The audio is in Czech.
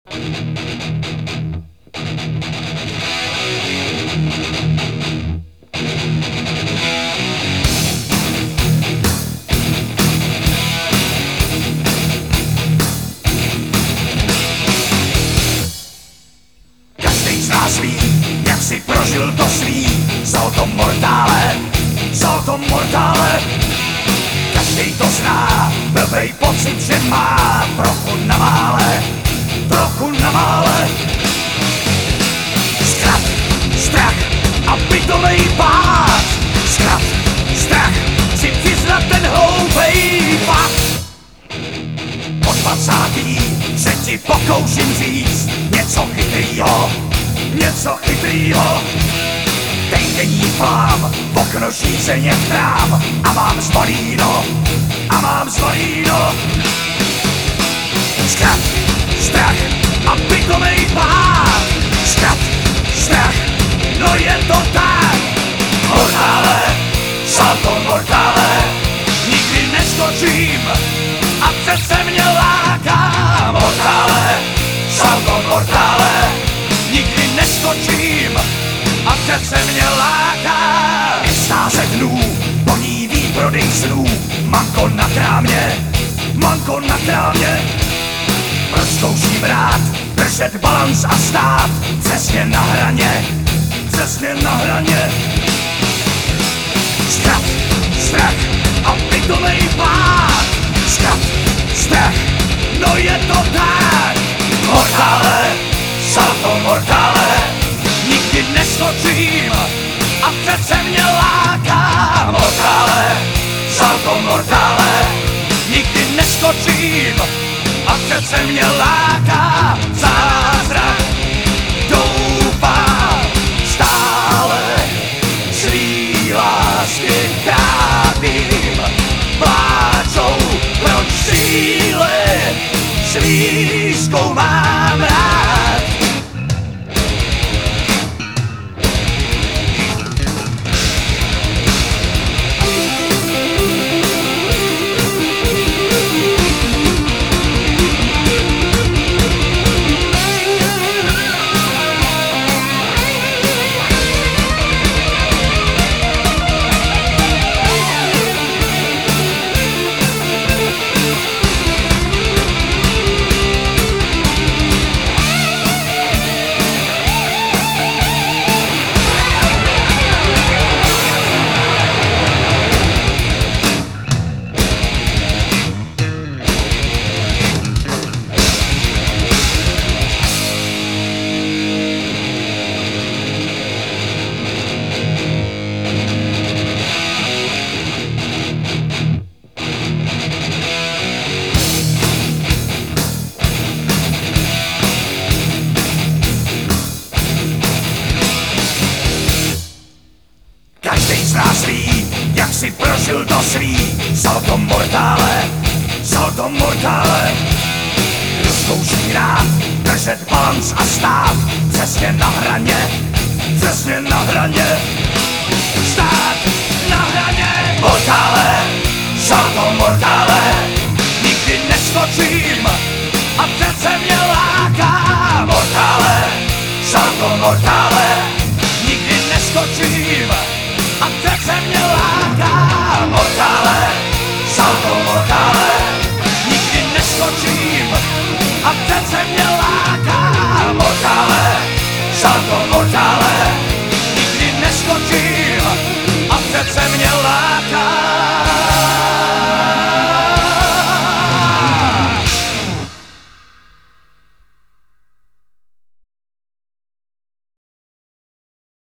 Každý z nás ví, jak si prožil to svý Salto mortále. Každý to zná, blbej pocit, že má trochu na mále. Zkrat, strach a pitomej pád. Zkrat, strach, si přiznat ten hloupej fakt. Po 20. se ti pokouším říct něco chytrýho. Týdenní plám, v okno šířeně trám a mám zvolíno. Zkrat, strach a pitomej pád. Zkrat, strach, no je to tak. Mortále, salto mortále, nikdy neskočím a přece mě láká. Mortále, salto mortále, nikdy neskočím a přece mě láká. I stáře dnů, ponívý prodej snů, manko na krámě. Proč zkouším rád držet balans a stát přesně na hraně. Zkrat, strach a pitomej pád. Zkrat, strach, no je to tak. Mortále, salto mortále, nikdy neskočím a přece mě láká. Mortále, salto mortále, nikdy neskočím a přece mě láká. Zázrak doufám stále, svý lásky trávím. Pláčou, proč síly svý zkoumám rád. Každý z nás ví, jak si prožil to svý salto mortále. Kdo zkouší rád držet balans a stát přesně na hraně. Stát na hraně. Mortále, salto mortále, nikdy neskočím a přece mě láká. Mortále, salto mortále, nikdy neskočím a přece mě láká. Mortále, salto mortále, nikdy neskočím a přece mě láká. Mortále, salto mortále, nikdy neskočím a přece mě